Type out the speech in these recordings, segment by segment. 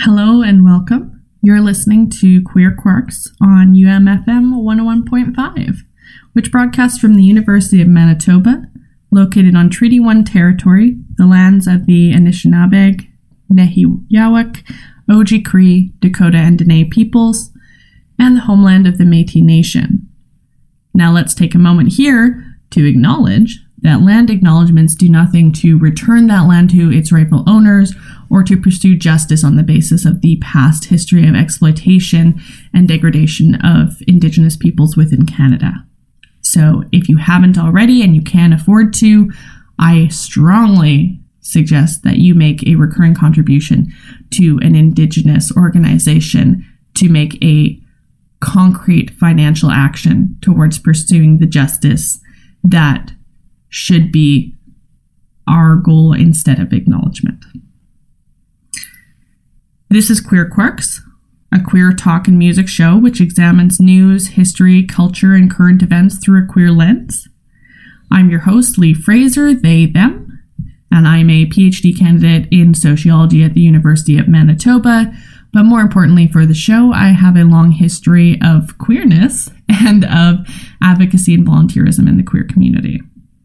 Hello and welcome. You're listening to Queer Quarks on UMFM 101.5, which broadcasts from the University of Manitoba, located on Treaty 1 territory, the lands of the Anishinaabe, Nehiyawak, Oji-Cree, Dakota and Dene peoples, and the homeland of the Métis Nation. Now let's take a moment here to acknowledge that land acknowledgements do nothing to return that land to its rightful owners or to pursue justice on the basis of the past history of exploitation and degradation of Indigenous peoples within Canada. So if you haven't already and you can afford to, I strongly suggest that you make a recurring contribution to an Indigenous organization to make a concrete financial action towards pursuing the justice that should be our goal instead of acknowledgement. This is Queer Quarks, a queer talk and music show which examines news, history, culture, and current events through a queer lens. I'm your host, Lee Fraser, they, them, and I'm a PhD candidate in sociology at the University of Manitoba. But more importantly for the show, I have a long history of queerness and of advocacy and volunteerism in the queer community.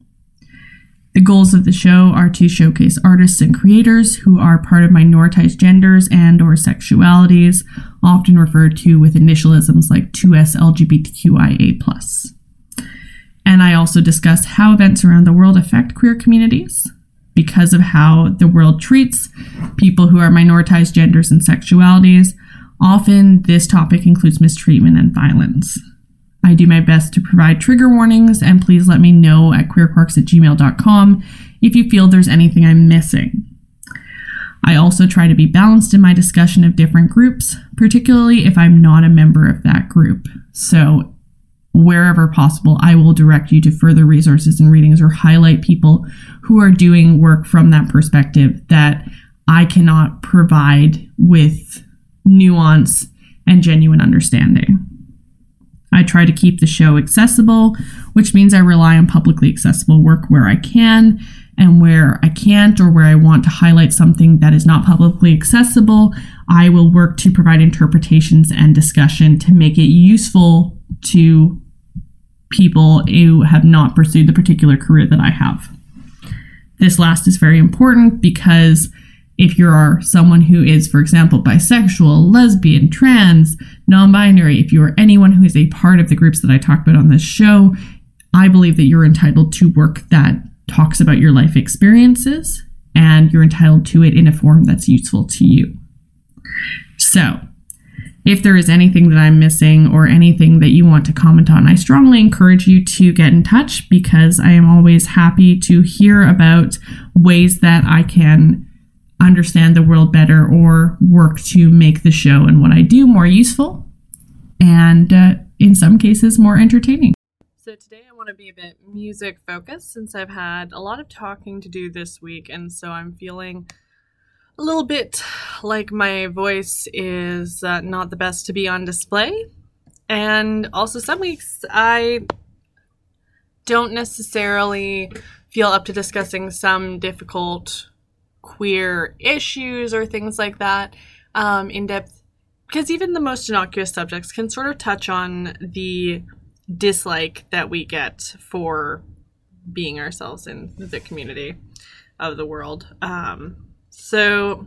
The goals of the show are to showcase artists and creators who are part of minoritized genders and or sexualities, often referred to with initialisms like 2S LGBTQIA+. And I also discuss how events around the world affect queer communities because of how the world treats people who are minoritized genders and sexualities. Often this topic includes mistreatment and violence. I do my best to provide trigger warnings, and please let me know at queerquarks@gmail.com if you feel there's anything I'm missing. I also try to be balanced in my discussion of different groups, particularly if I'm not a member of that group. So wherever possible, I will direct you to further resources and readings or highlight people who are doing work from that perspective that I cannot provide with nuance and genuine understanding. I try to keep the show accessible, which means I rely on publicly accessible work where I can, and where I can't or where I want to highlight something that is not publicly accessible, I will work to provide interpretations and discussion to make it useful to people who have not pursued the particular career that I have. This last is very important because if you are someone who is, for example, bisexual, lesbian, trans, non-binary, if you are anyone who is a part of the groups that I talk about on this show, I believe that you're entitled to work that talks about your life experiences, and you're entitled to it in a form that's useful to you. So, if there is anything that I'm missing or anything that you want to comment on, I strongly encourage you to get in touch because I am always happy to hear about ways that I can understand the world better or work to make the show and what I do more useful and in some cases more entertaining. So today I want to be a bit music focused since I've had a lot of talking to do this week, and so I'm feeling a little bit like my voice is not the best to be on display. And also some weeks I don't necessarily feel up to discussing some difficult queer issues or things like that in depth, because even the most innocuous subjects can sort of touch on the dislike that we get for being ourselves in the community of the world. So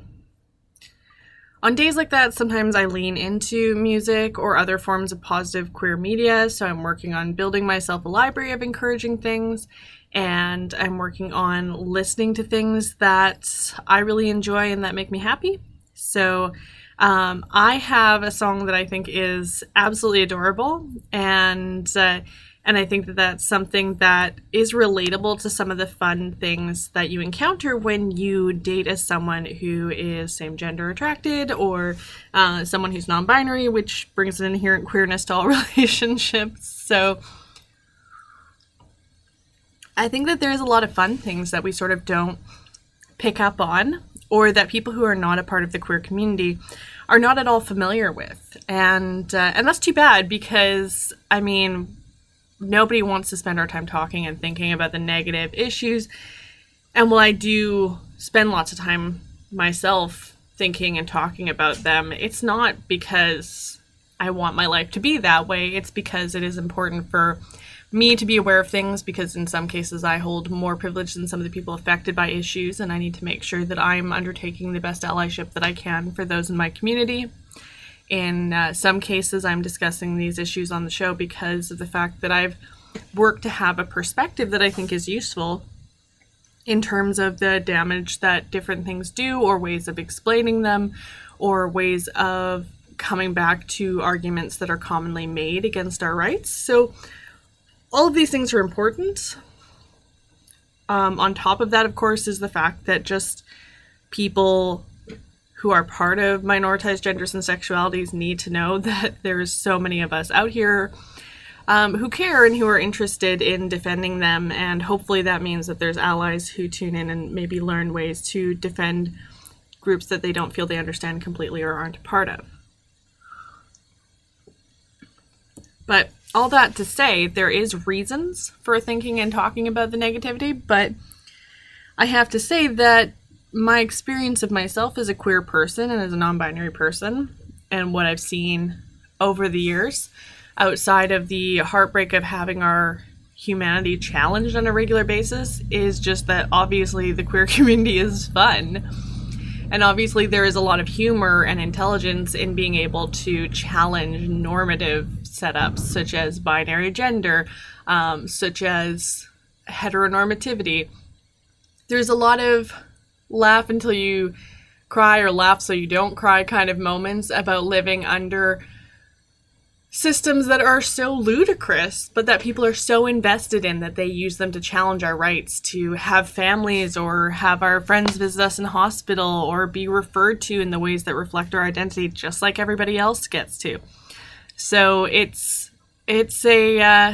on days like that, sometimes I lean into music or other forms of positive queer media. So I'm working on building myself a library of encouraging things, and I'm working on listening to things that I really enjoy and that make me happy. So I have a song that I think is absolutely adorable, and I think that that's something that is relatable to some of the fun things that you encounter when you date as someone who is same-gender attracted or someone who's non-binary, which brings an inherent queerness to all relationships. So I think that there's a lot of fun things that we sort of don't pick up on, or that people who are not a part of the queer community are not at all familiar with. And that's too bad because, I mean, nobody wants to spend our time talking and thinking about the negative issues. And while I do spend lots of time myself thinking and talking about them, it's not because I want my life to be that way. It's because it is important for me to be aware of things, because in some cases I hold more privilege than some of the people affected by issues, and I need to make sure that I'm undertaking the best allyship that I can for those in my community. In some cases, I'm discussing these issues on the show because of the fact that I've worked to have a perspective that I think is useful in terms of the damage that different things do, or ways of explaining them, or ways of coming back to arguments that are commonly made against our rights. So all of these things are important. On top of that, of course, is the fact that just people who are part of minoritized genders and sexualities need to know that there's so many of us out here who care and who are interested in defending them. And hopefully that means that there's allies who tune in and maybe learn ways to defend groups that they don't feel they understand completely or aren't a part of. But all that to say, there is reasons for thinking and talking about the negativity, but I have to say that my experience of myself as a queer person and as a non-binary person, and what I've seen over the years, outside of the heartbreak of having our humanity challenged on a regular basis, is just that obviously the queer community is fun. And obviously there is a lot of humor and intelligence in being able to challenge normative setups such as binary gender, such as heteronormativity. There's a lot of laugh until you cry or laugh so you don't cry kind of moments about living under systems that are so ludicrous, but that people are so invested in that they use them to challenge our rights to have families or have our friends visit us in hospital or be referred to in the ways that reflect our identity, just like everybody else gets to. So it's a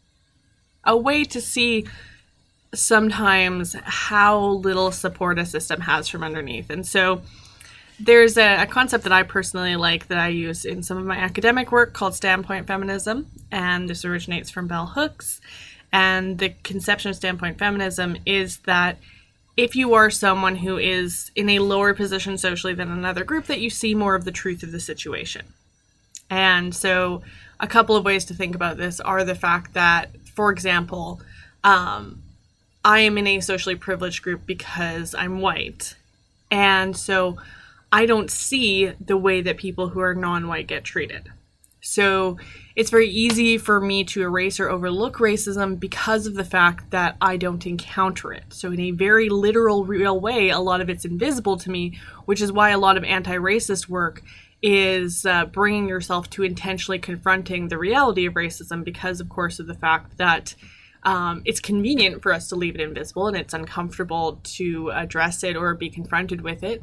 way to see sometimes how little support a system has from underneath. And so there's a concept that I personally like that I use in some of my academic work called standpoint feminism, and this originates from bell hooks. And the conception of standpoint feminism is that if you are someone who is in a lower position socially than another group, that you see more of the truth of the situation. And so a couple of ways to think about this are the fact that, for example, I am in a socially privileged group because I'm white. And so I don't see the way that people who are non-white get treated. So it's very easy for me to erase or overlook racism because of the fact that I don't encounter it. So in a very literal, real way, a lot of it's invisible to me, which is why a lot of anti-racist work is bringing yourself to intentionally confronting the reality of racism, because, of course, of the fact that it's convenient for us to leave it invisible and it's uncomfortable to address it or be confronted with it.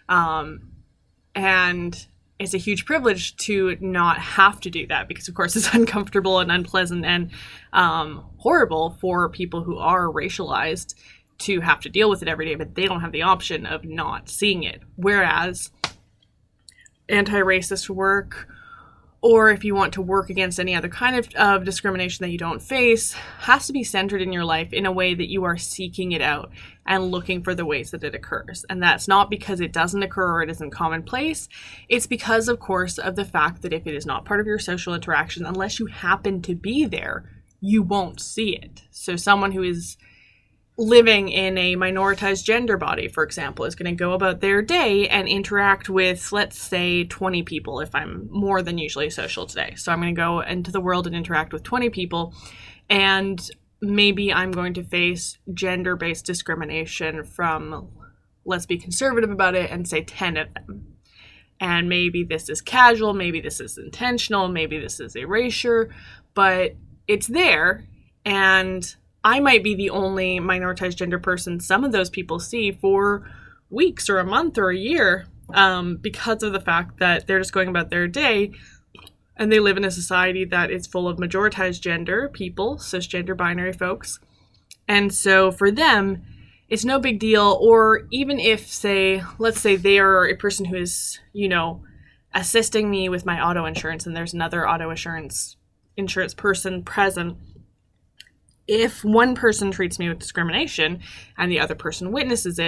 And it's a huge privilege to not have to do that, because, of course, it's uncomfortable and unpleasant and horrible for people who are racialized to have to deal with it every day, but they don't have the option of not seeing it. Whereas anti-racist work, or if you want to work against any other kind of discrimination that you don't face, has to be centered in your life in a way that you are seeking it out and looking for the ways that it occurs. And that's not because it doesn't occur or it isn't commonplace. It's because, of course, of the fact that if it is not part of your social interaction, unless you happen to be there, you won't see it. So someone who is living in a minoritized gender body, for example, is going to go about their day and interact with, let's say, 20 people if I'm more than usually social today. So I'm going to go into the world and interact with 20 people, and maybe I'm going to face gender-based discrimination from, let's be conservative about it, and say 10 of them. And maybe this is casual, maybe this is intentional, maybe this is erasure, but it's there, and I might be the only minoritized gender person some of those people see for weeks or a month or a year, because of the fact that they're just going about their day and they live in a society that is full of majoritized gender people, cisgender binary folks. And so for them, it's no big deal. Or even if, let's say they are a person who is, assisting me with my auto insurance and there's another auto insurance person present. If one person treats me with discrimination and the other person witnesses it,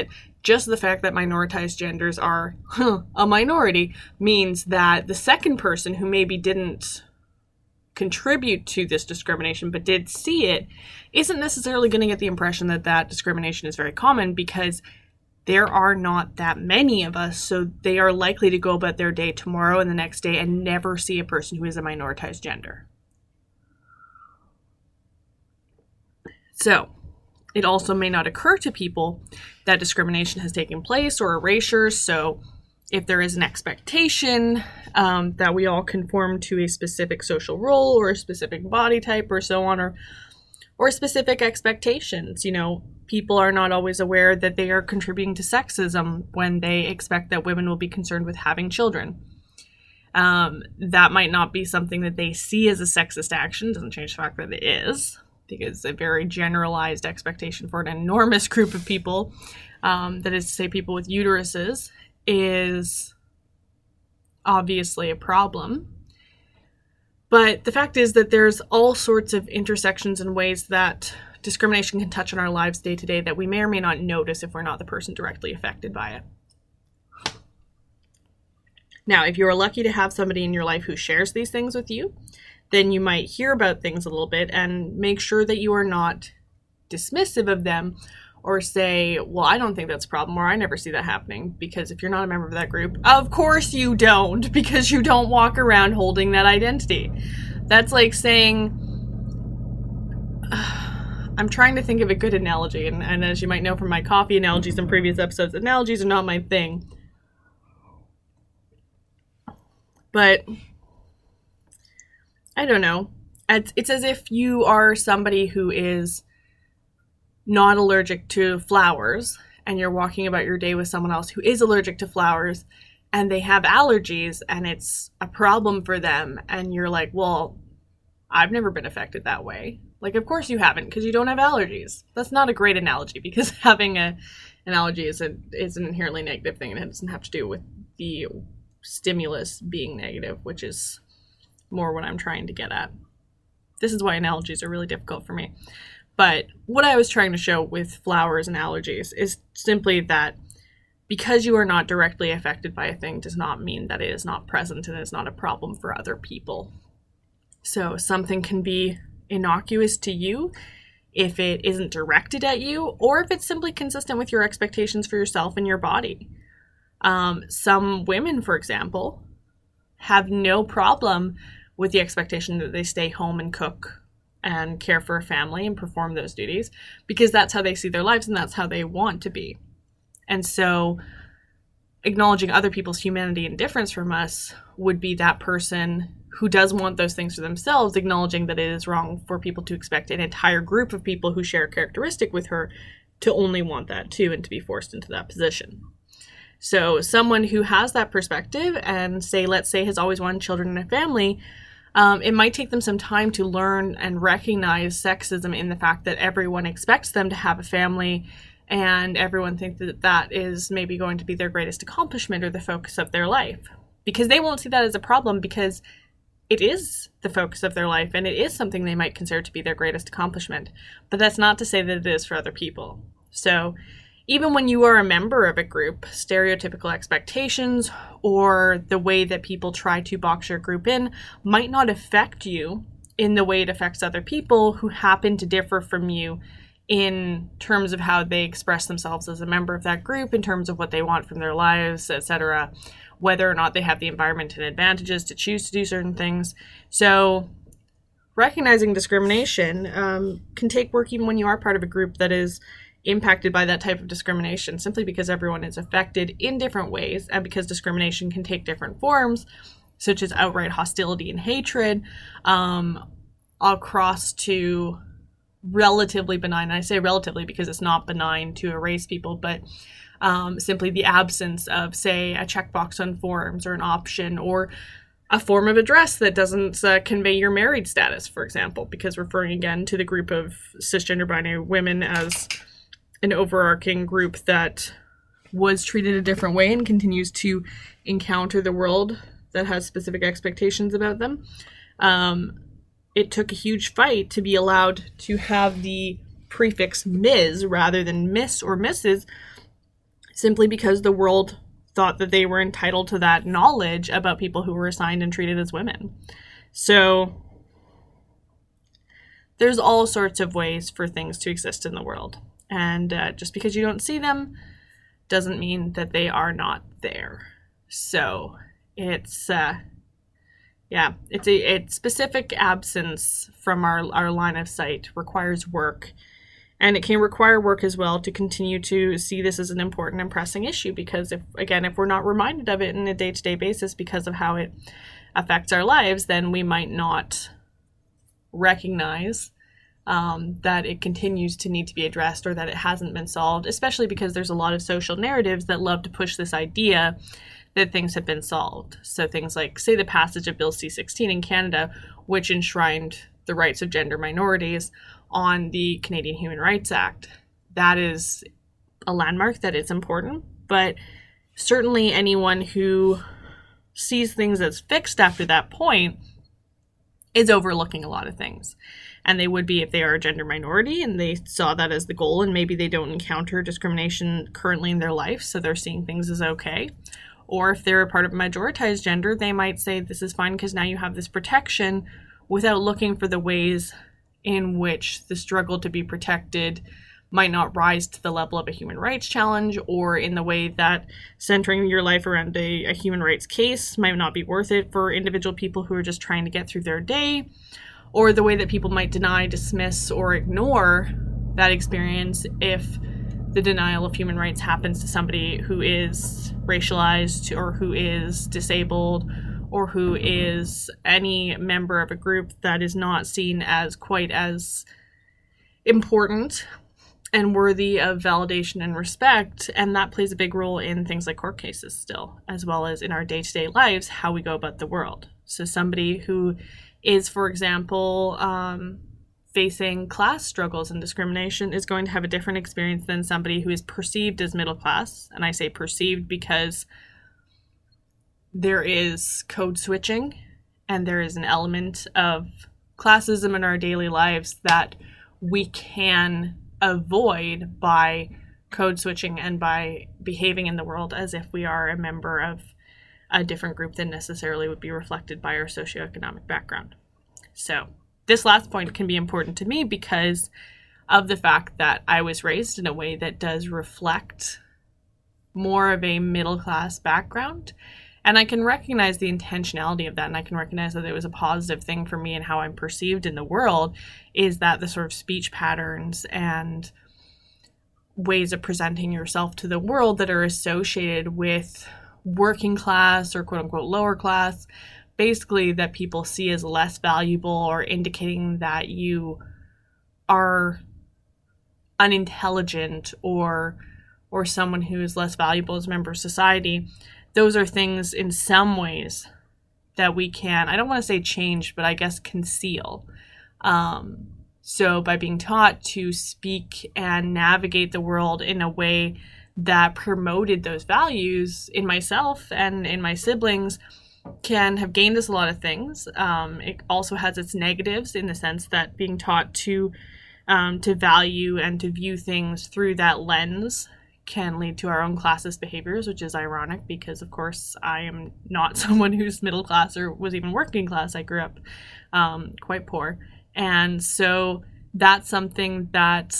just the fact that minoritized genders are a minority means that the second person who maybe didn't contribute to this discrimination but did see it isn't necessarily going to get the impression that that discrimination is very common, because there are not that many of us, so they are likely to go about their day tomorrow and the next day and never see a person who is a minoritized gender. So it also may not occur to people that discrimination has taken place or erasure. So if there is an expectation that we all conform to a specific social role or a specific body type or so on, or specific expectations, people are not always aware that they are contributing to sexism when they expect that women will be concerned with having children. That might not be something that they see as a sexist action. Doesn't change the fact that it is, because a very generalized expectation for an enormous group of people, that is to say people with uteruses, is obviously a problem. But the fact is that there's all sorts of intersections and ways that discrimination can touch on our lives day to day that we may or may not notice if we're not the person directly affected by it. Now, if you are lucky to have somebody in your life who shares these things with you, then you might hear about things a little bit and make sure that you are not dismissive of them or say, well, I don't think that's a problem, or I never see that happening. Because if you're not a member of that group, of course you don't, because you don't walk around holding that identity. That's like saying, I'm trying to think of a good analogy, and as you might know from my coffee analogies in previous episodes, analogies are not my thing. But I don't know. It's as if you are somebody who is not allergic to flowers, and you're walking about your day with someone else who is allergic to flowers, and they have allergies, and it's a problem for them, and you're like, well, I've never been affected that way. Like, of course you haven't, because you don't have allergies. That's not a great analogy, because having an allergy is an inherently negative thing, and it doesn't have to do with the stimulus being negative, which is more what I'm trying to get at. This is why analogies are really difficult for me. But what I was trying to show with flowers and allergies is simply that because you are not directly affected by a thing does not mean that it is not present and is not a problem for other people. So something can be innocuous to you if it isn't directed at you, or if it's simply consistent with your expectations for yourself and your body. Some women, for example, have no problem with the expectation that they stay home and cook and care for a family and perform those duties, because that's how they see their lives and that's how they want to be. And so acknowledging other people's humanity and difference from us would be that person who does want those things for themselves, acknowledging that it is wrong for people to expect an entire group of people who share a characteristic with her to only want that too and to be forced into that position. So someone who has that perspective and let's say has always wanted children and a family, it might take them some time to learn and recognize sexism in the fact that everyone expects them to have a family, and everyone thinks that that is maybe going to be their greatest accomplishment or the focus of their life. Because they won't see that as a problem, because it is the focus of their life and it is something they might consider to be their greatest accomplishment. But that's not to say that it is for other people. So even when you are a member of a group, stereotypical expectations or the way that people try to box your group in might not affect you in the way it affects other people who happen to differ from you in terms of how they express themselves as a member of that group, in terms of what they want from their lives, etc., whether or not they have the environment and advantages to choose to do certain things. So recognizing discrimination can take work even when you are part of a group that is impacted by that type of discrimination, simply because everyone is affected in different ways, and because discrimination can take different forms, such as outright hostility and hatred, across to relatively benign. And I say relatively because it's not benign to erase people, but simply the absence of, say, a checkbox on forms or an option or a form of address that doesn't convey your married status, for example, because referring again to the group of cisgender binary women as an overarching group that was treated a different way and continues to encounter the world that has specific expectations about them. It took a huge fight to be allowed to have the prefix Ms. rather than Miss or Mrs. simply because the world thought that they were entitled to that knowledge about people who were assigned and treated as women. So there's all sorts of ways for things to exist in the world. And just because you don't see them doesn't mean that they are not there. So it's it's specific absence from our line of sight requires work. And it can require work as well to continue to see this as an important and pressing issue, because if we're not reminded of it in a day-to-day basis because of how it affects our lives, then we might not recognize that it continues to need to be addressed, or that it hasn't been solved, especially because there's a lot of social narratives that love to push this idea that things have been solved. So things like, say, the passage of Bill C-16 in Canada, which enshrined the rights of gender minorities on the Canadian Human Rights Act. That is a landmark, that it's important, but certainly anyone who sees things as fixed after that point is overlooking a lot of things. And they would be if they are a gender minority and they saw that as the goal, and maybe they don't encounter discrimination currently in their life, so they're seeing things as okay. Or if they're a part of a majoritized gender, they might say this is fine because now you have this protection, without looking for the ways in which the struggle to be protected might not rise to the level of a human rights challenge, or in the way that centering your life around a human rights case might not be worth it for individual people who are just trying to get through their day, or the way that people might deny, dismiss, or ignore that experience if the denial of human rights happens to somebody who is racialized, or who is disabled, or who is any member of a group that is not seen as quite as important and worthy of validation and respect. And that plays a big role in things like court cases still, as well as in our day-to-day lives, how we go about the world. So somebody who is, for example, facing class struggles and discrimination is going to have a different experience than somebody who is perceived as middle class. And I say perceived because there is code switching, and there is an element of classism in our daily lives that we can avoid by code switching and by behaving in the world as if we are a member of a different group than necessarily would be reflected by our socioeconomic background. So this last point can be important to me because of the fact that I was raised in a way that does reflect more of a middle class background. And I can recognize the intentionality of that, and I can recognize that it was a positive thing for me and how I'm perceived in the world, is that the sort of speech patterns and ways of presenting yourself to the world that are associated with working class or quote-unquote lower class, basically that people see as less valuable or indicating that you are unintelligent or someone who is less valuable as a member of society. Those are things in some ways that we can, I don't want to say change, but I guess conceal. So by being taught to speak and navigate the world in a way that promoted those values in myself and in my siblings, can have gained us a lot of things. It also has its negatives in the sense that being taught to value and to view things through that lens can lead to our own classist behaviors, which is ironic because, of course, I am not someone who's middle class or was even working class. I grew up quite poor. And so that's something that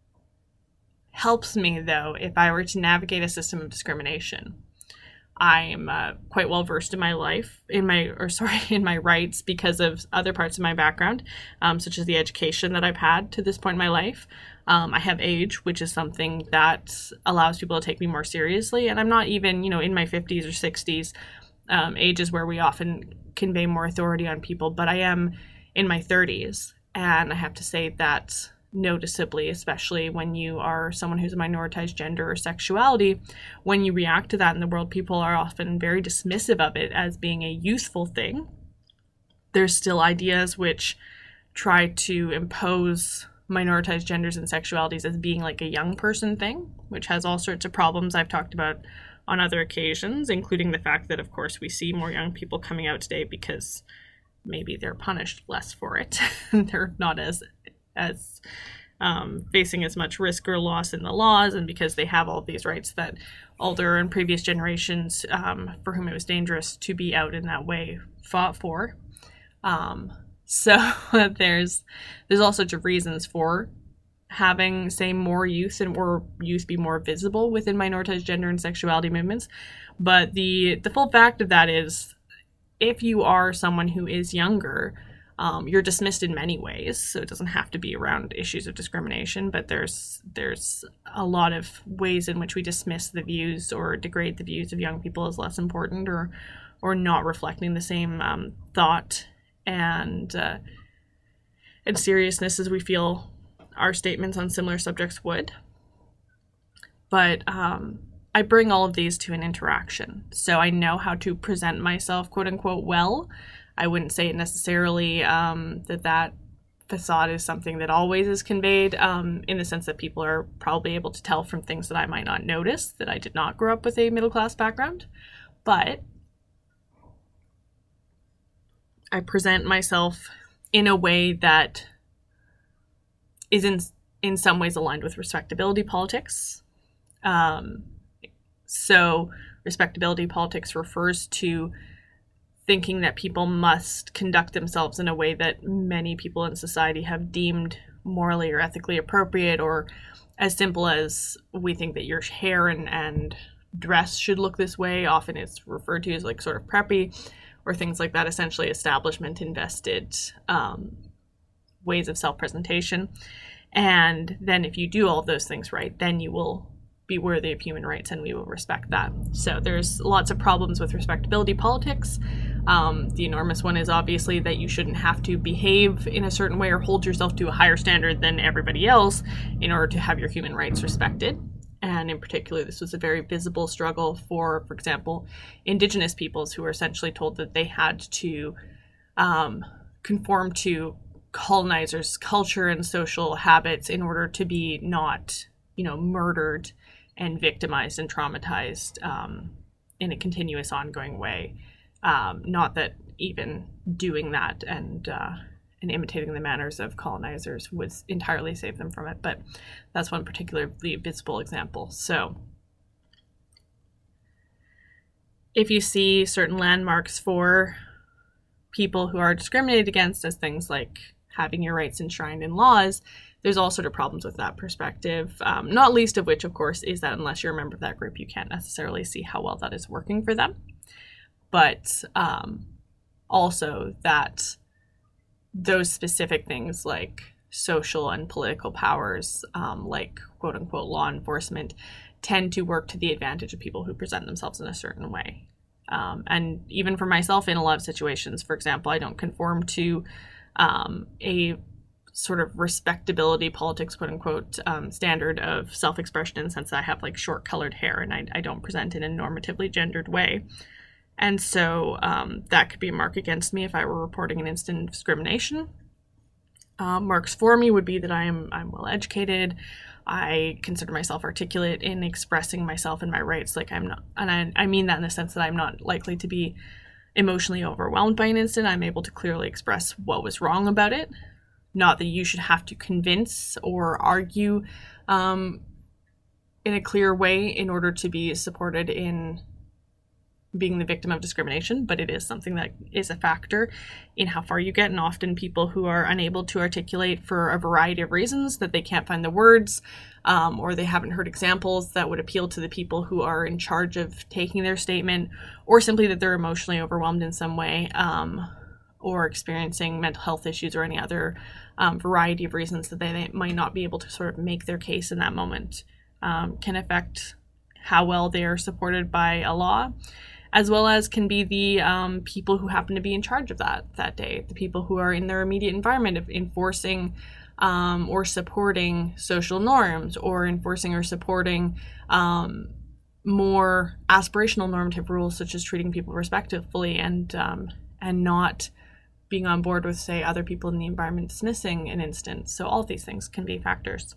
helps me, though, if I were to navigate a system of discrimination. I'm quite well versed in my life, in my rights because of other parts of my background, such as the education that I've had to this point in my life. I have age, which is something that allows people to take me more seriously. And I'm not even, in my 50s or 60s. Age is where we often convey more authority on people, but I am in my 30s. And I have to say that noticeably, especially when you are someone who's a minoritized gender or sexuality, when you react to that in the world, people are often very dismissive of it as being a youthful thing. There's still ideas which try to impose minoritized genders and sexualities as being like a young person thing, which has all sorts of problems I've talked about on other occasions, including the fact that, of course, we see more young people coming out today because maybe they're punished less for it. They're not as facing as much risk or loss in the laws, and because they have all these rights that older and previous generations for whom it was dangerous to be out in that way fought for. So there's all sorts of reasons for having, say, more youth or youth be more visible within minoritized gender and sexuality movements. But the full fact of that is, if you are someone who is younger, you're dismissed in many ways. So it doesn't have to be around issues of discrimination, but there's a lot of ways in which we dismiss the views or degrade the views of young people as less important or not reflecting the same thought and seriousness as we feel our statements on similar subjects would. But I bring all of these to an interaction. So I know how to present myself, quote unquote, well. I wouldn't say it necessarily that facade is something that always is conveyed, in the sense that people are probably able to tell from things that I might not notice, that I did not grow up with a middle-class background. But I present myself in a way that is in some ways aligned with respectability politics. So respectability politics refers to thinking that people must conduct themselves in a way that many people in society have deemed morally or ethically appropriate, or as simple as we think that your hair and dress should look this way. Often it's referred to as like sort of preppy or things like that, essentially establishment invested ways of self-presentation. And then if you do all of those things right, then you will be worthy of human rights and we will respect that. So there's lots of problems with respectability politics. The enormous one is obviously that you shouldn't have to behave in a certain way or hold yourself to a higher standard than everybody else in order to have your human rights respected. And in particular, this was a very visible struggle for example, Indigenous peoples who were essentially told that they had to conform to colonizers' culture and social habits in order to be not, murdered and victimized and traumatized in a continuous, ongoing way. Not that even doing that and imitating the manners of colonizers would entirely save them from it, but that's one particularly visible example. So if you see certain landmarks for people who are discriminated against as things like having your rights enshrined in laws, there's all sort of problems with that perspective, not least of which, of course, is that unless you're a member of that group, you can't necessarily see how well that is working for them. But also that those specific things like social and political powers, like quote-unquote law enforcement, tend to work to the advantage of people who present themselves in a certain way. And even for myself, in a lot of situations, for example, I don't conform to a sort of respectability politics, quote unquote, standard of self-expression in the sense that I have like short colored hair and I don't present in a normatively gendered way. And so that could be a mark against me if I were reporting an incident of discrimination. Marks for me would be that I'm well educated. I consider myself articulate in expressing myself and my rights. Like I'm not, and I mean that in the sense that I'm not likely to be emotionally overwhelmed by an incident. I'm able to clearly express what was wrong about it. Not that you should have to convince or argue in a clear way in order to be supported in being the victim of discrimination, but it is something that is a factor in how far you get. And often people who are unable to articulate for a variety of reasons, that they can't find the words, or they haven't heard examples that would appeal to the people who are in charge of taking their statement, or simply that they're emotionally overwhelmed in some way, or experiencing mental health issues or any other variety of reasons that they might not be able to sort of make their case in that moment, can affect how well they are supported by a law, as well as can be the people who happen to be in charge of that day, the people who are in their immediate environment of enforcing or supporting social norms, or enforcing or supporting more aspirational normative rules, such as treating people respectfully and not being on board with, say, other people in the environment dismissing an instance. So all of these things can be factors.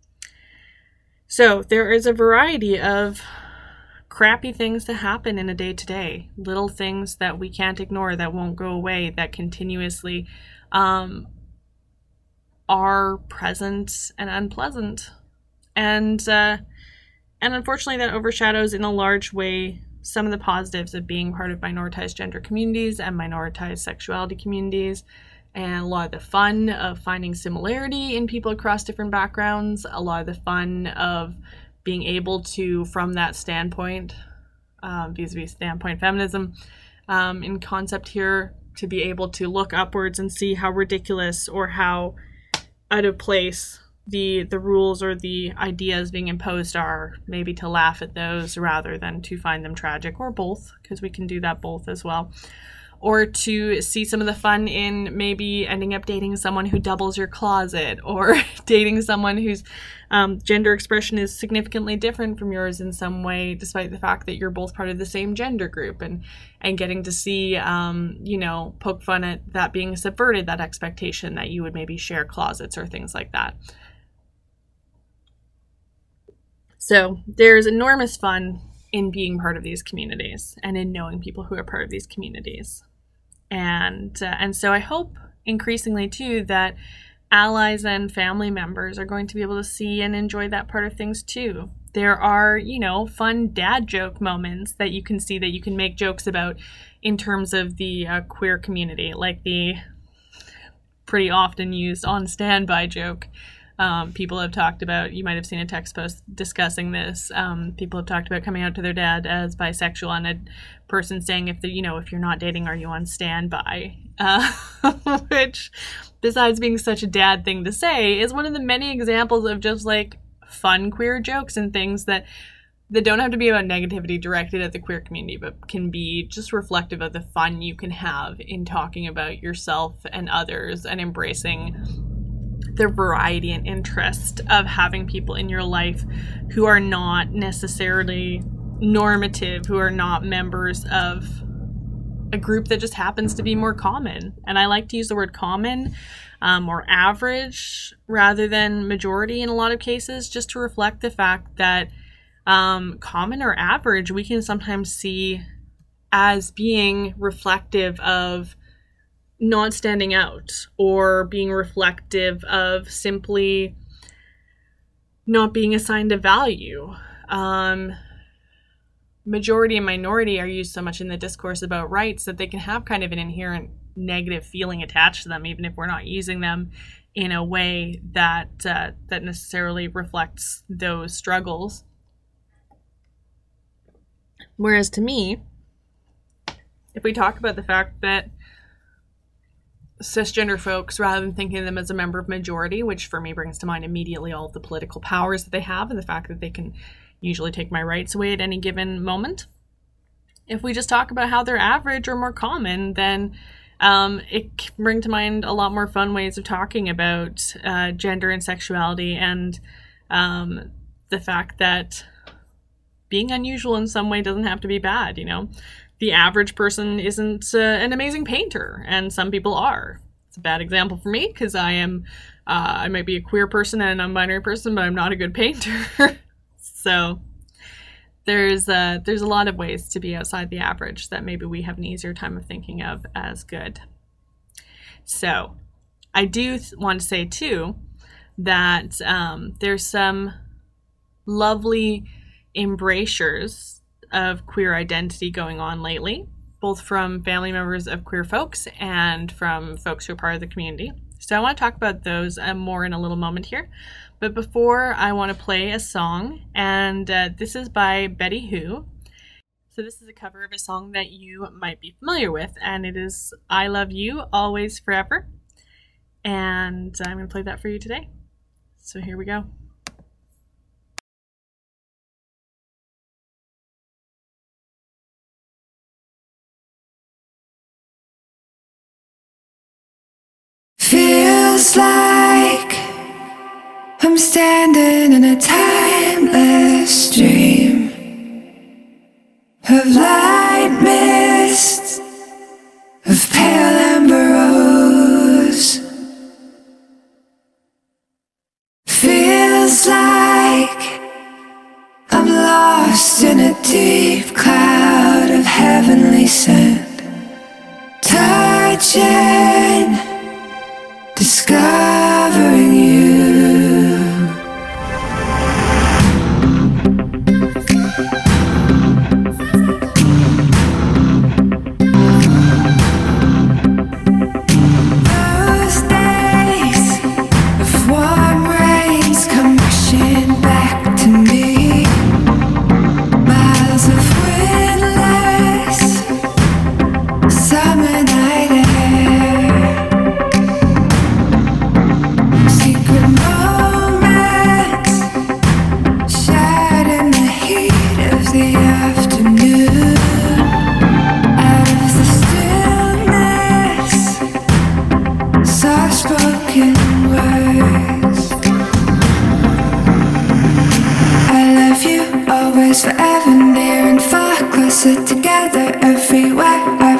So there is a variety of crappy things that happen in a day-to-day, little things that we can't ignore, that won't go away, that continuously are present and unpleasant. And unfortunately that overshadows in a large way some of the positives of being part of minoritized gender communities and minoritized sexuality communities, and a lot of the fun of finding similarity in people across different backgrounds, a lot of the fun of being able to, from that standpoint, vis-a-vis standpoint feminism, in concept here, to be able to look upwards and see how ridiculous or how out of place the rules or the ideas being imposed are, maybe to laugh at those rather than to find them tragic, or both, because we can do that both as well. Or to see some of the fun in maybe ending up dating someone who doubles your closet, or dating someone whose gender expression is significantly different from yours in some way, despite the fact that you're both part of the same gender group, and getting to see, poke fun at that being subverted, that expectation that you would maybe share closets or things like that. So there's enormous fun in being part of these communities and in knowing people who are part of these communities. And so I hope increasingly too that allies and family members are going to be able to see and enjoy that part of things too. There are, fun dad joke moments that you can see, that you can make jokes about in terms of the queer community, like the pretty often used on standby joke. People have talked about, you might have seen a text post discussing this. People have talked about coming out to their dad as bisexual, and a person saying, if you're not dating, are you on standby? Which, besides being such a dad thing to say, is one of the many examples of just like fun queer jokes and things that don't have to be about negativity directed at the queer community, but can be just reflective of the fun you can have in talking about yourself and others, and embracing the variety and interest of having people in your life who are not necessarily normative, who are not members of a group that just happens to be more common. And I like to use the word common or average rather than majority in a lot of cases, just to reflect the fact that common or average we can sometimes see as being reflective of not standing out, or being reflective of simply not being assigned a value. Majority and minority are used so much in the discourse about rights that they can have kind of an inherent negative feeling attached to them, even if we're not using them in a way that that necessarily reflects those struggles. Whereas to me, if we talk about the fact that cisgender folks, rather than thinking of them as a member of majority, which for me brings to mind immediately all of the political powers that they have and the fact that they can usually take my rights away at any given moment. If we just talk about how they're average or more common, then it can bring to mind a lot more fun ways of talking about gender and sexuality, and the fact that being unusual in some way doesn't have to be bad, The average person isn't an amazing painter, and some people are. It's a bad example for me because I might be a queer person and a non-binary person, but I'm not a good painter. So there's a lot of ways to be outside the average that maybe we have an easier time of thinking of as good. So I do want to say too that there's some lovely embracers of queer identity going on lately, both from family members of queer folks and from folks who are part of the community. So I want to talk about those more in a little moment here. But before, I want to play a song, and this is by Betty Who. So this is a cover of a song that you might be familiar with, and it is I Love You, Always, Forever. And I'm going to play that for you today. So here we go. Feels like I'm standing in a timeless dream of light mist, of pale amber rose. Feels like I'm lost in a deep cloud of heavenly scent, touching, discovering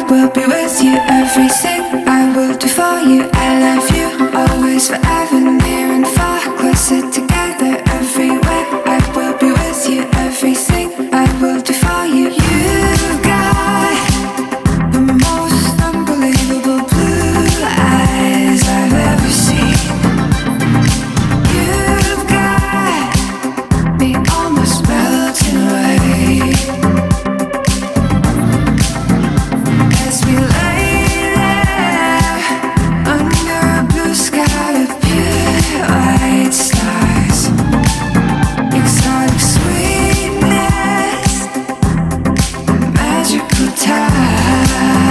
will be with you. Everything I will do for you. I love you always, forever, near and far, closer together, everywhere. I will be with you. Everything I will do for you. You've got the most unbelievable blue eyes I've ever seen. You've got me almost melting away as we lay there under a blue sky of pure white stars. Exotic sweetness, magical time.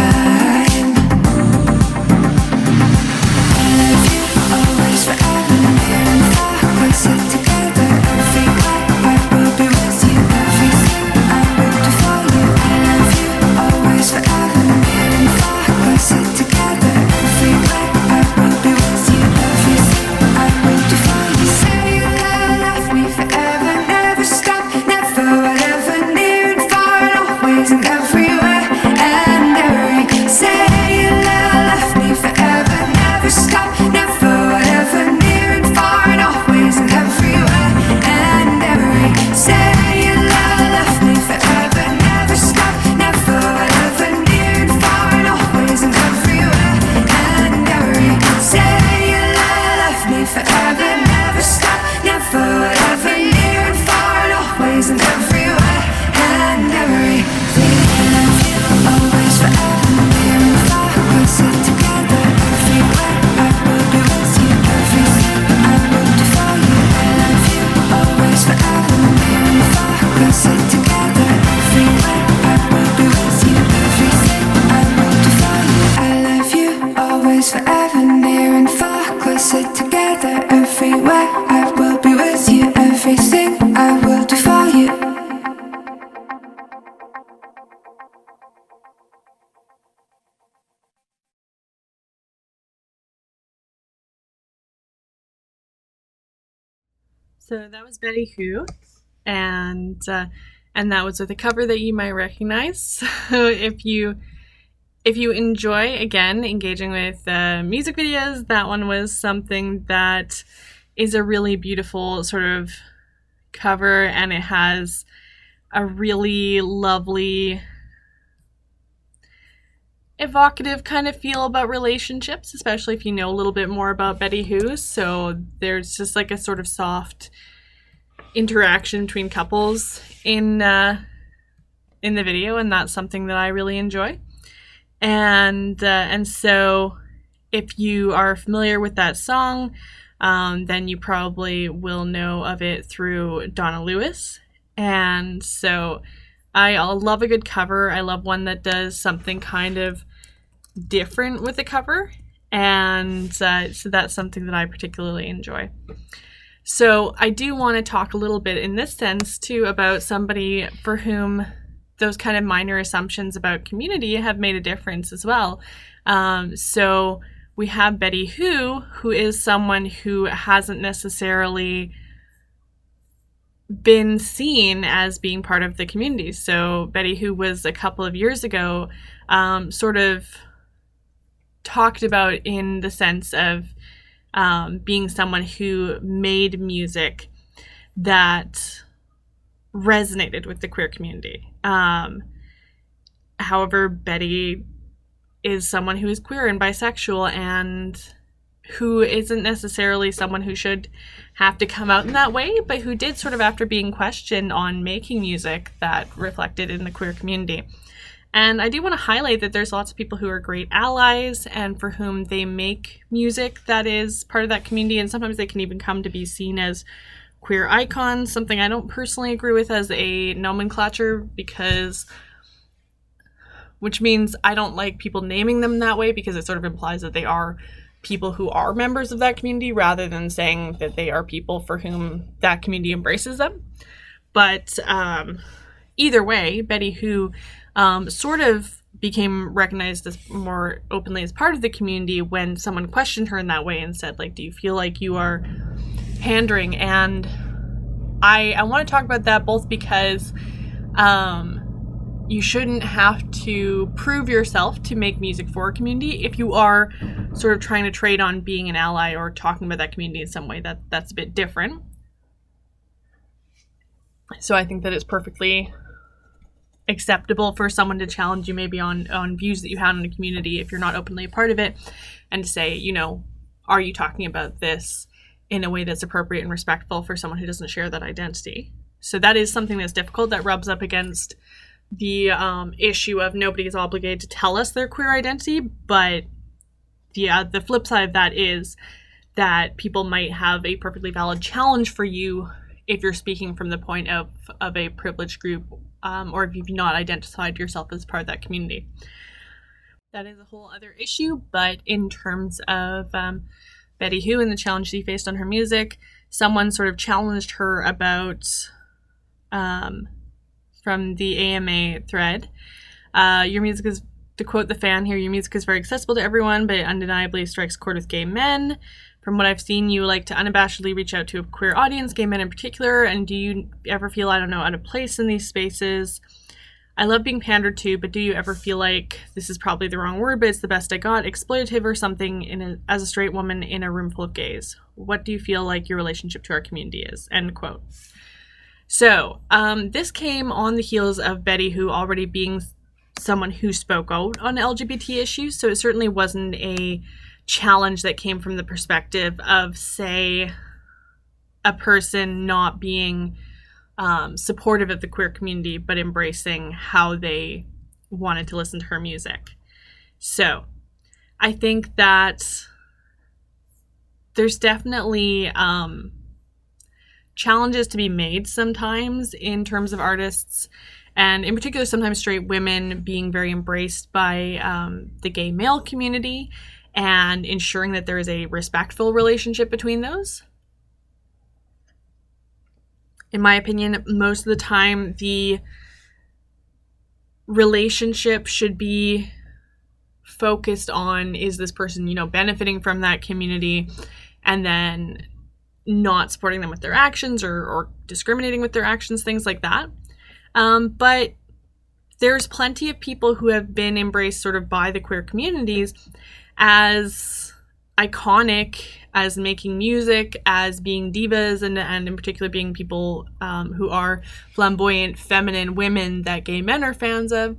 I love you always, forever, near and far, closer together, everywhere. I will be with you. Everything I will do for you. I love you always, forever, near and far, closer together, everywhere. I will be with you. Everything I will do for you. Say you'll love me forever, never stop, never, whatever, near and far, and always and everywhere and every. Say you'll love me forever, never stop, never, whatever, near and far, and always and everywhere and every. Say you'll love me forever, never stop, never, whatever, near and far, and always and everywhere and every. Say you'll love me forever, never stop, never, whatever, near and far, and always and everywhere and every. I love you always, forever, near and far, closer together, everywhere. I will be with you. Everything I will do for you. I love you always, forever, near and far, closer together, everywhere. I will be with you. Everything I will do for you. I love you always, forever, near and far, closer together, everywhere. I will be with you. Everything I will do for you. So that was Betty Who, and that was with a cover that you might recognize. So if you enjoy, again, engaging with music videos, that one was something that is a really beautiful sort of cover, and it has a really lovely, evocative kind of feel about relationships, especially if you know a little bit more about Betty Who. So there's just like a sort of soft interaction between couples in the video, and that's something that I really enjoy. And so if you are familiar with that song, then you probably will know of it through Donna Lewis. And so I love a good cover. I love one that does something kind of different with the cover. And so that's something that I particularly enjoy. So I do want to talk a little bit in this sense too about somebody for whom those kind of minor assumptions about community have made a difference as well. So we have Betty Who is someone who hasn't necessarily been seen as being part of the community. So Betty Who was a couple of years ago sort of talked about in the sense of being someone who made music that resonated with the queer community. However, Betty is someone who is queer and bisexual and who isn't necessarily someone who should have to come out in that way, but who did sort of after being questioned on making music that reflected in the queer community. And I do want to highlight that there's lots of people who are great allies and for whom they make music that is part of that community, and sometimes they can even come to be seen as queer icons, something I don't personally agree with as a nomenclature, which means I don't like people naming them that way, because it sort of implies that they are people who are members of that community rather than saying that they are people for whom that community embraces them. But either way, Betty Who sort of became recognized as more openly as part of the community when someone questioned her in that way and said, like, do you feel like you are pandering? And I want to talk about that both because you shouldn't have to prove yourself to make music for a community. If you are sort of trying to trade on being an ally or talking about that community in some way, that's a bit different. So I think that it's perfectly acceptable for someone to challenge you maybe on views that you have in a community if you're not openly a part of it, and to say, you know, are you talking about this in a way that's appropriate and respectful for someone who doesn't share that identity? So that is something that's difficult, that rubs up against the issue of nobody is obligated to tell us their queer identity. But the flip side of that is that people might have a perfectly valid challenge for you if you're speaking from the point of a privileged group, or if you've not identified yourself as part of that community. That is a whole other issue, but in terms of Betty Who and the challenge she faced on her music, someone sort of challenged her about, from the AMA thread, your music is, to quote the fan here, your music is very accessible to everyone, but it undeniably strikes a chord with gay men. From what I've seen, you like to unabashedly reach out to a queer audience, gay men in particular, and do you ever feel, I don't know, out of place in these spaces? I love being pandered to, but do you ever feel like, this is probably the wrong word, but it's the best I got, exploitative or something as a straight woman in a room full of gays? What do you feel like your relationship to our community is? End quote. So, this came on the heels of Betty Who already being someone who spoke out on LGBT issues, so it certainly wasn't a challenge that came from the perspective of, say, a person not being supportive of the queer community, but embracing how they wanted to listen to her music. So I think that there's definitely challenges to be made sometimes in terms of artists, and in particular sometimes straight women being very embraced by the gay male community, and ensuring that there is a respectful relationship between those. In my opinion, most of the time, the relationship should be focused on, is this person, you know, benefiting from that community, and then not supporting them with their actions or discriminating with their actions, things like that. But there's plenty of people who have been embraced sort of by the queer communities as iconic, as making music, as being divas, and in particular being people who are flamboyant, feminine women that gay men are fans of.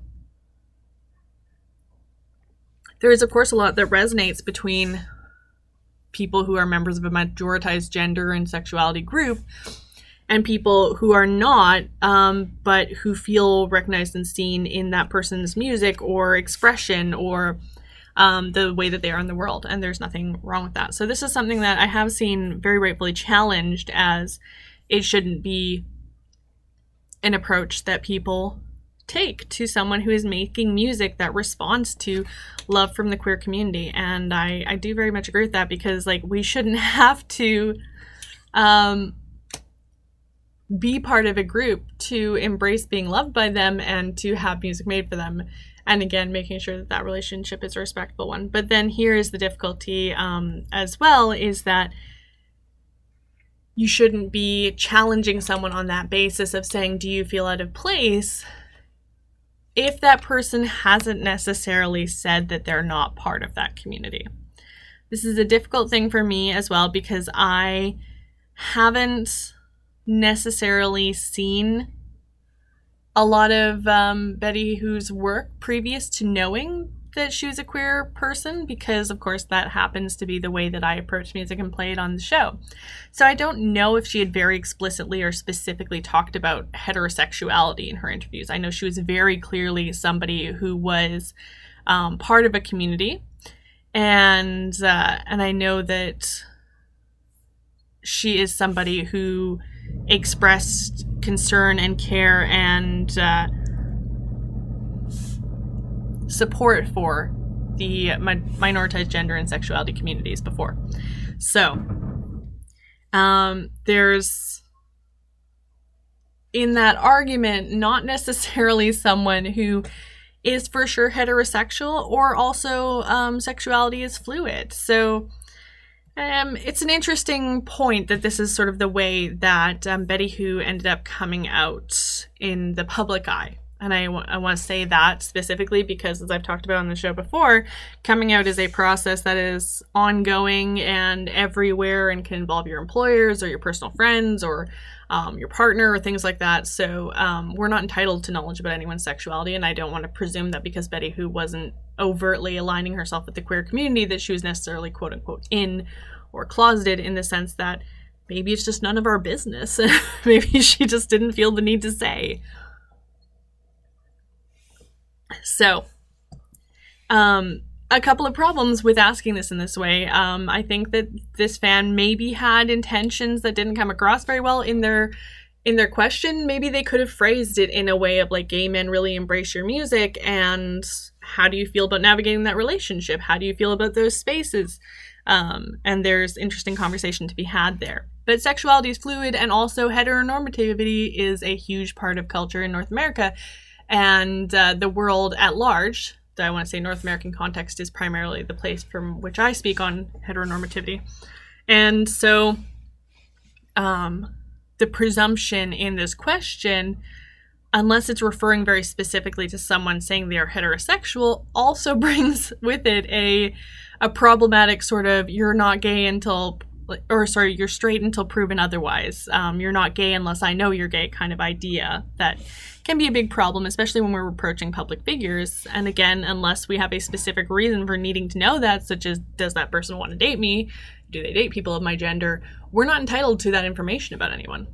There is, of course, a lot that resonates between people who are members of a majoritized gender and sexuality group and people who are not, but who feel recognized and seen in that person's music or expression or the way that they are in the world, and there's nothing wrong with that. So this is something that I have seen very rightfully challenged, as it shouldn't be an approach that people take to someone who is making music that responds to love from the queer community. And I do very much agree with that, because like, we shouldn't have to be part of a group to embrace being loved by them and to have music made for them. And again, making sure that that relationship is a respectful one. But then here is the difficulty as well, is that you shouldn't be challenging someone on that basis of saying, do you feel out of place, if that person hasn't necessarily said that they're not part of that community. This is a difficult thing for me as well, because I haven't necessarily seen a lot of Betty Who's work previous to knowing that she was a queer person, because of course that happens to be the way that I approach music and play it on the show. So I don't know if she had very explicitly or specifically talked about heterosexuality in her interviews. I know she was very clearly somebody who was part of a community, and I know that she is somebody who expressed concern and care and support for the minoritized gender and sexuality communities before. So there's, in that argument, not necessarily someone who is for sure heterosexual, or also sexuality is fluid. So it's an interesting point that this is sort of the way that Betty Who ended up coming out in the public eye. And I want to say that specifically because, as I've talked about on the show before, coming out is a process that is ongoing and everywhere and can involve your employers or your personal friends or your partner or things like that. So we're not entitled to knowledge about anyone's sexuality, and I don't want to presume that because Betty Who wasn't overtly aligning herself with the queer community that she was necessarily quote-unquote in or closeted, in the sense that maybe it's just none of our business. Maybe she just didn't feel the need to say. So, a couple of problems with asking this in this way. I think that this fan maybe had intentions that didn't come across very well in their question. Maybe they could have phrased it in a way of like, gay men really embrace your music, and how do you feel about navigating that relationship? How do you feel about those spaces? And there's interesting conversation to be had there. But sexuality is fluid, and also heteronormativity is a huge part of culture in North America. And the world at large, I want to say North American context is primarily the place from which I speak on heteronormativity. And so the presumption in this question, unless it's referring very specifically to someone saying they are heterosexual, also brings with it a problematic sort of you're not gay until, or sorry, you're straight until proven otherwise. You're not gay unless I know you're gay kind of idea that can be a big problem, especially when we're approaching public figures. And again, unless we have a specific reason for needing to know that, such as, does that person want to date me? Do they date people of my gender? We're not entitled to that information about anyone.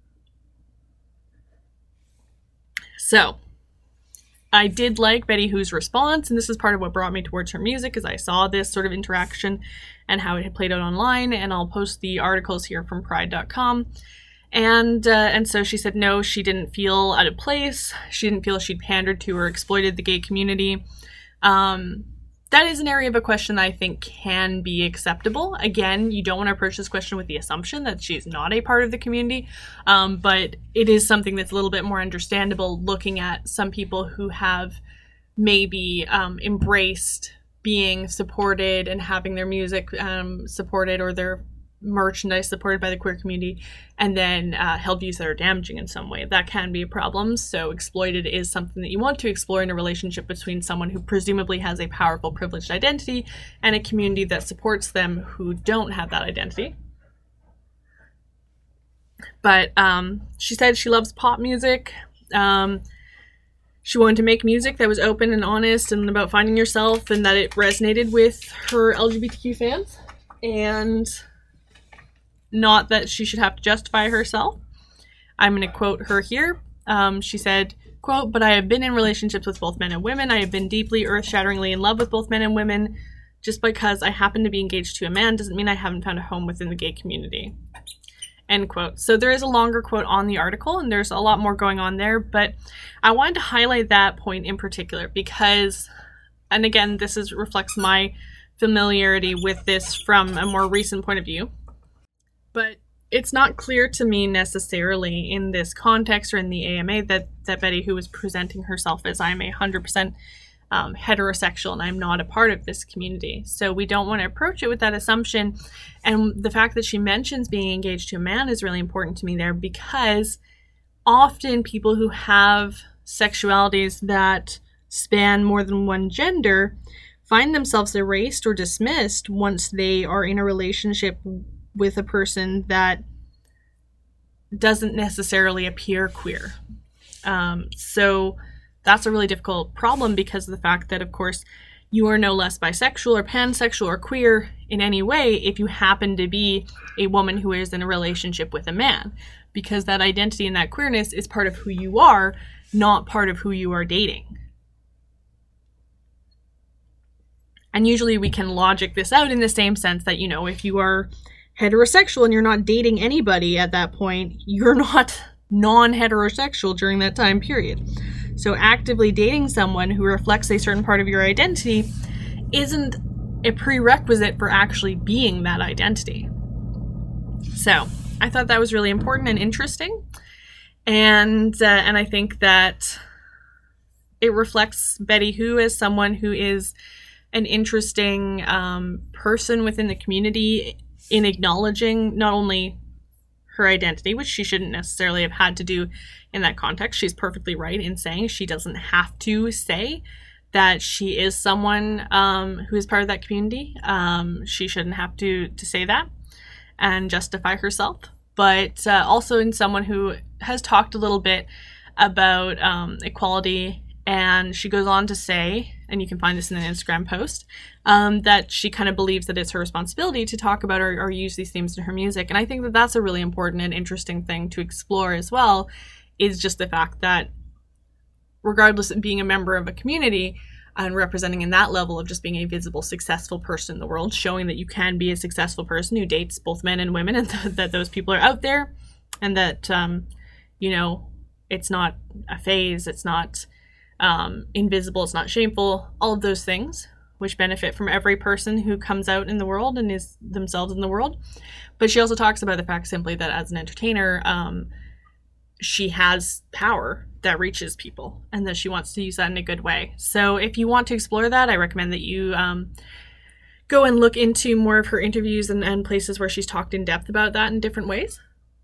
So, I did like Betty Who's response, and this is part of what brought me towards her music, as I saw this sort of interaction and how it had played out online, and I'll post the articles here from pride.com. And so she said no, she didn't feel out of place. She didn't feel she'd pandered to or exploited the gay community. That is an area of a question that I think can be acceptable. Again, you don't want to approach this question with the assumption that she's not a part of the community, but it is something that's a little bit more understandable looking at some people who have maybe embraced being supported and having their music supported or their merchandise supported by the queer community, and then held views that are damaging in some way. That can be a problem. So exploited is something that you want to explore in a relationship between someone who presumably has a powerful privileged identity and a community that supports them who don't have that identity. But she said she loves pop music. She wanted to make music that was open and honest and about finding yourself, and that it resonated with her LGBTQ fans. And not that she should have to justify herself. I'm going to quote her here. She said, quote, "But I have been in relationships with both men and women. I have been deeply, earth-shatteringly in love with both men and women. Just because I happen to be engaged to a man doesn't mean I haven't found a home within the gay community." End quote. So there is a longer quote on the article, and there's a lot more going on there, but I wanted to highlight that point in particular because, and again, this reflects my familiarity with this from a more recent point of view. But it's not clear to me necessarily in this context or in the AMA that Betty Who was presenting herself as I'm 100% heterosexual and I'm not a part of this community. So we don't want to approach it with that assumption. And the fact that she mentions being engaged to a man is really important to me there, because often people who have sexualities that span more than one gender find themselves erased or dismissed once they are in a relationship with a person that doesn't necessarily appear queer. So that's a really difficult problem because of the fact that, of course, you are no less bisexual or pansexual or queer in any way if you happen to be a woman who is in a relationship with a man, because that identity and that queerness is part of who you are, not part of who you are dating. And usually we can logic this out in the same sense that, you know, if you are heterosexual and you're not dating anybody at that point, you're not non-heterosexual during that time period. So actively dating someone who reflects a certain part of your identity isn't a prerequisite for actually being that identity. So I thought that was really important and interesting. And I think that it reflects Betty Who as someone who is an interesting person within the community in acknowledging not only her identity, which she shouldn't necessarily have had to do in that context. She's perfectly right in saying she doesn't have to say that she is someone who is part of that community. She shouldn't have to say that and justify herself. But also in someone who has talked a little bit about equality, and she goes on to say, and you can find this in an Instagram post, that she kind of believes that it's her responsibility to talk about or use these themes in her music. And I think that that's a really important and interesting thing to explore as well, is just the fact that regardless of being a member of a community and representing in that level of just being a visible, successful person in the world, showing that you can be a successful person who dates both men and women, and that those people are out there, and that, it's not a phase, it's not invisible, it's not shameful, all of those things, which benefit from every person who comes out in the world and is themselves in the world. But she also talks about the fact simply that as an entertainer, she has power that reaches people, and that she wants to use that in a good way. So if you want to explore that, I recommend that you go and look into more of her interviews and places where she's talked in depth about that in different ways.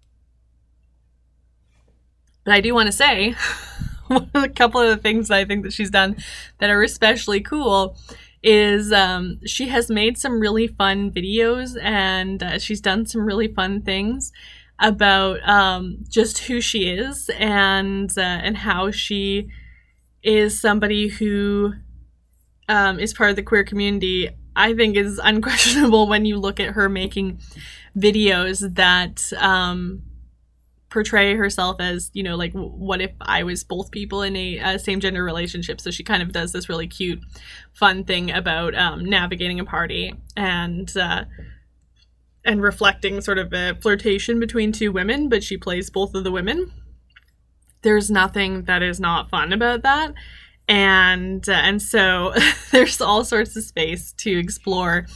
But I do want to say, a couple of the things that I think that she's done that are especially cool is she has made some really fun videos, and she's done some really fun things about just who she is and how she is somebody who is part of the queer community. I think is unquestionable when you look at her making videos that portray herself as, like, what if I was both people in a same gender relationship? So she kind of does this really cute, fun thing about navigating a party and reflecting sort of a flirtation between two women, but she plays both of the women. There's nothing that is not fun about that. And so there's all sorts of space to explore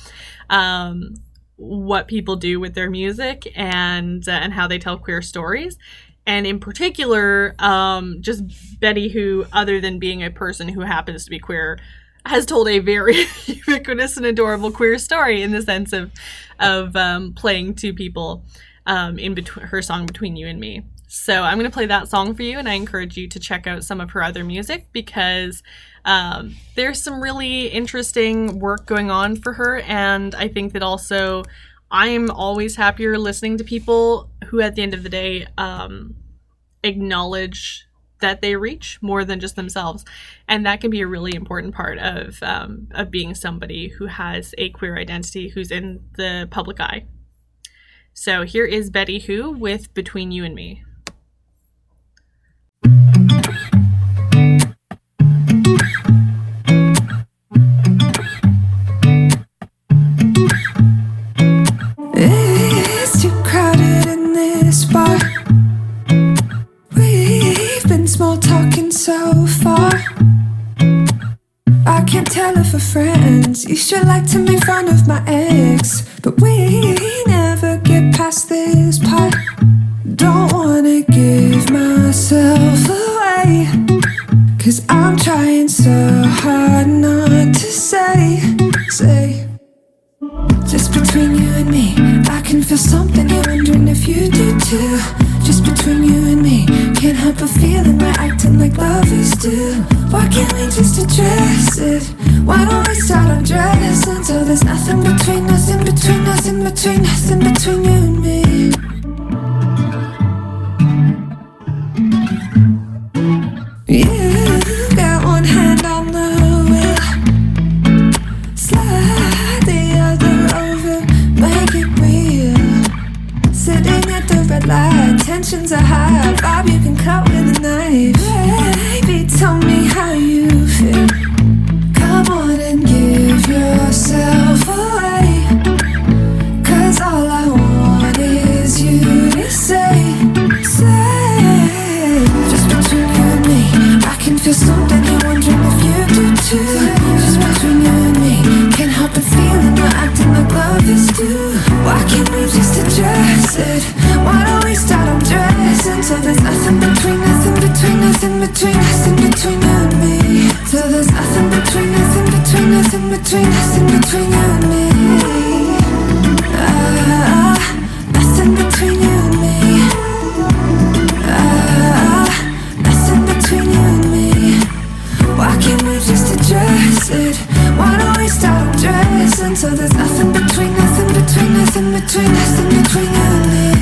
what people do with their music and how they tell queer stories. And in particular, just Betty, who, other than being a person who happens to be queer, has told a very ubiquitous and adorable queer story in the sense of playing two people in between her song Between You and Me. So I'm going to play that song for you, and I encourage you to check out some of her other music, because there's some really interesting work going on for her. And I think that also I'm always happier listening to people who at the end of the day acknowledge that they reach more than just themselves. And that can be a really important part of being somebody who has a queer identity, who's in the public eye. So here is Betty Who with Between You and Me. It's too crowded in this bar. We've been small talking so far. I can't tell if we're friends. You sure like to make fun of my ex, but we never get past this part. Don't wanna give myself away, 'cause I'm trying so hard not to say just between you and me, I can feel something. You're wondering if you do too. Just between you and me, can't help but feeling we're acting like lovers do. Why can't we just address it? Why don't we start undressing till there's nothing between us, in between us, in between us, in between you and me? You got one hand on the wheel, slide the other over, make it real. Sitting at the red light, tensions are high, vibe you can cut with a knife. Baby, tell me how you feel. Come on and give yourself away, 'cause all I want is you to say. Just between you and me, I can feel something. You're wondering if you do too. Just between you and me, can't help but feeling we're acting like lovers do. Why can't we just address it? Why don't we start undressing till there's nothing between us, in between us, in between us, in between you and me? Till there's nothing between us, in between us, in between us, in between you and me. Nothing between you and me. undress until there's nothing between, nothing between, nothing between, nothing between you and me.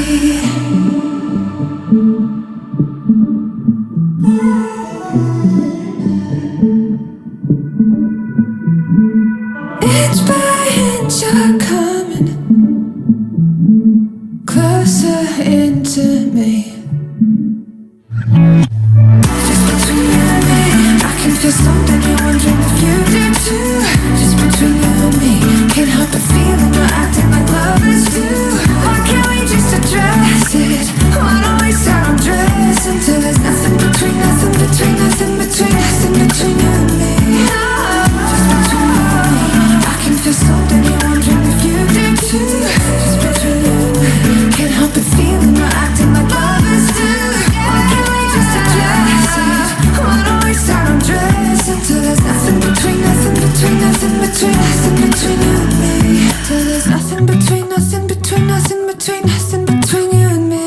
Inch by inch you're coming closer into me. Just between you and me, I can feel something, you're wondering if you do too. Just between you and me, can't help but feeling we're acting like lovers do. Why can't we just address it? Why don't we start undress until there's nothing between, nothing between, nothing between, nothing between you and me. Just between you and me, I can feel something, you're wondering if you do too. Just between you and me, can't help but feeling we're acting like lovers do. Why can't we just address it? Why don't we start undress until there's nothing between, nothing between, nothing between, nothing between you and me. Till there's nothing between, nothing between, nothing between, nothing between you and me.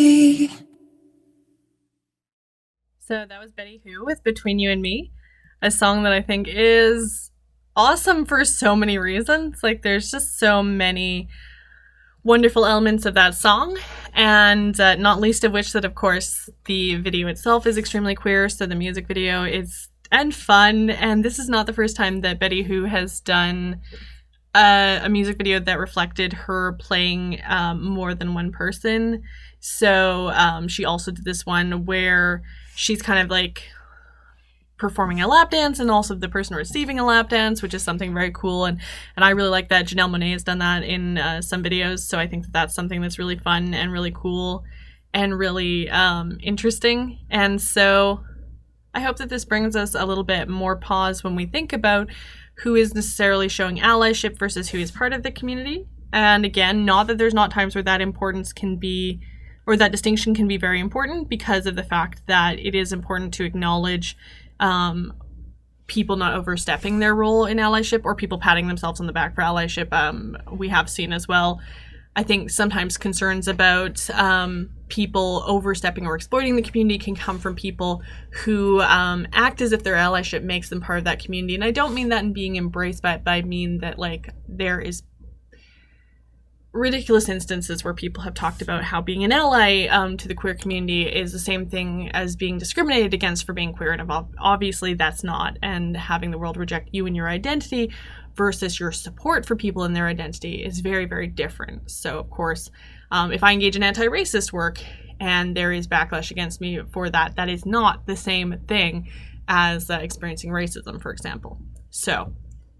So that was Betty Who with Between You and Me, a song that I think is awesome for so many reasons. Like, there's just so many wonderful elements of that song, and not least of which that, of course, the video itself is extremely queer, so the music video is and fun, and this is not the first time that Betty Who has done a music video that reflected her playing more than one person. So she also did this one where she's kind of like performing a lap dance and also the person receiving a lap dance, which is something very cool, and I really like that. Janelle Monáe has done that in some videos, so I think that that's something that's really fun and really cool and really interesting. And so I hope that this brings us a little bit more pause when we think about who is necessarily showing allyship versus who is part of the community. And again, not that there's not times where that importance can be, or that distinction can be very important, because of the fact that it is important to acknowledge people not overstepping their role in allyship, or people patting themselves on the back for allyship. We have seen as well, I think sometimes concerns about people overstepping or exploiting the community can come from people who act as if their allyship makes them part of that community. And I don't mean that in being embraced, but I mean that, like, there is ridiculous instances where people have talked about how being an ally to the queer community is the same thing as being discriminated against for being queer, and obviously that's not. And having the world reject you and your identity versus your support for people in their identity is very, very different. So of course, if I engage in anti-racist work and there is backlash against me for that, that is not the same thing as experiencing racism, for example. So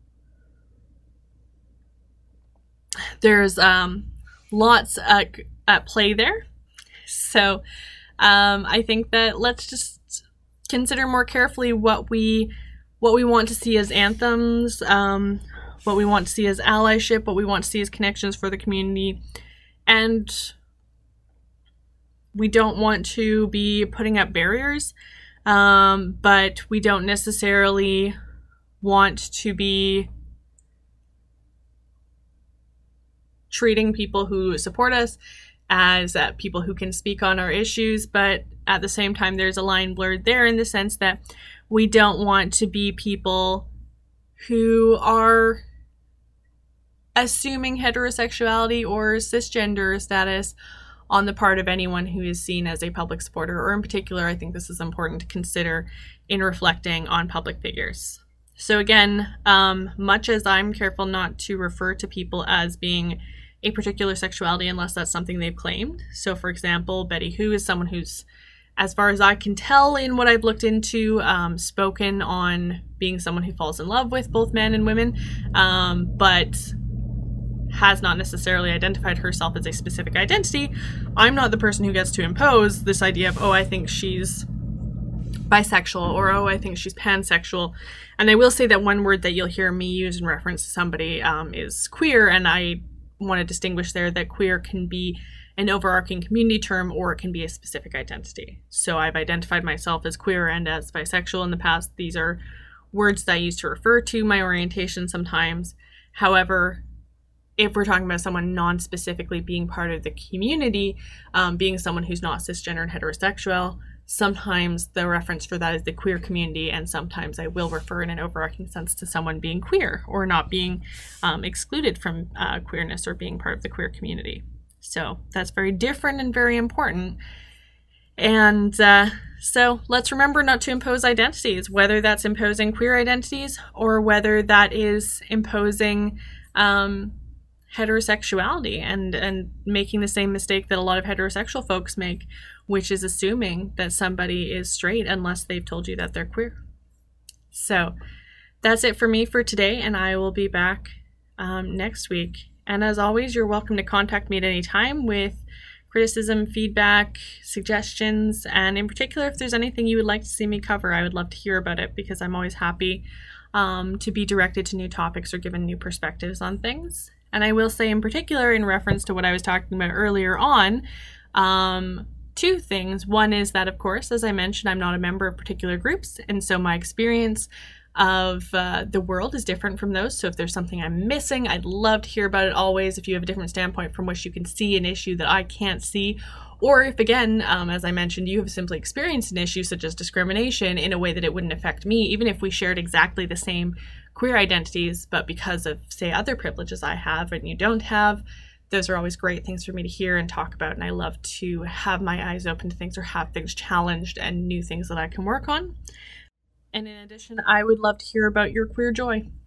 there's lots at play there. So I think that let's just consider more carefully what we want to see as anthems, what we want to see as allyship, what we want to see as connections for the community. And we don't want to be putting up barriers, but we don't necessarily want to be treating people who support us as people who can speak on our issues. But at the same time, there's a line blurred there in the sense that we don't want to be people who are assuming heterosexuality or cisgender status on the part of anyone who is seen as a public supporter, or in particular, I think this is important to consider in reflecting on public figures. So again, much as I'm careful not to refer to people as being a particular sexuality unless that's something they've claimed. So for example, Betty Who is someone who's, as far as I can tell in what I've looked into, spoken on being someone who falls in love with both men and women, but has not necessarily identified herself as a specific identity. I'm not the person who gets to impose this idea of, oh, I think she's bisexual, or oh, I think she's pansexual. And I will say that one word that you'll hear me use in reference to somebody is queer, and I want to distinguish there that queer can be an overarching community term, or it can be a specific identity. So I've identified myself as queer and as bisexual in the past. These are words that I use to refer to my orientation sometimes. However, if we're talking about someone non-specifically being part of the community, being someone who's not cisgender and heterosexual, sometimes the reference for that is the queer community, and sometimes I will refer in an overarching sense to someone being queer or not being excluded from queerness or being part of the queer community. So that's very different and very important. And so let's remember not to impose identities, whether that's imposing queer identities or whether that is imposing heterosexuality and making the same mistake that a lot of heterosexual folks make, which is assuming that somebody is straight unless they've told you that they're queer. So that's it for me for today, and I will be back next week. And as always, you're welcome to contact me at any time with criticism, feedback, suggestions, and in particular, if there's anything you would like to see me cover, I would love to hear about it, because I'm always happy to be directed to new topics or given new perspectives on things. And I will say in particular, in reference to what I was talking about earlier on, two things. One is that, of course, as I mentioned, I'm not a member of particular groups, and so my experience of the world is different from those. So if there's something I'm missing, I'd love to hear about it always. If you have a different standpoint from which you can see an issue that I can't see, or if, again, as I mentioned, you have simply experienced an issue such as discrimination in a way that it wouldn't affect me, even if we shared exactly the same queer identities, but because of, say, other privileges I have and you don't have, those are always great things for me to hear and talk about. And I love to have my eyes open to things or have things challenged and new things that I can work on. And in addition, I would love to hear about your queer joy.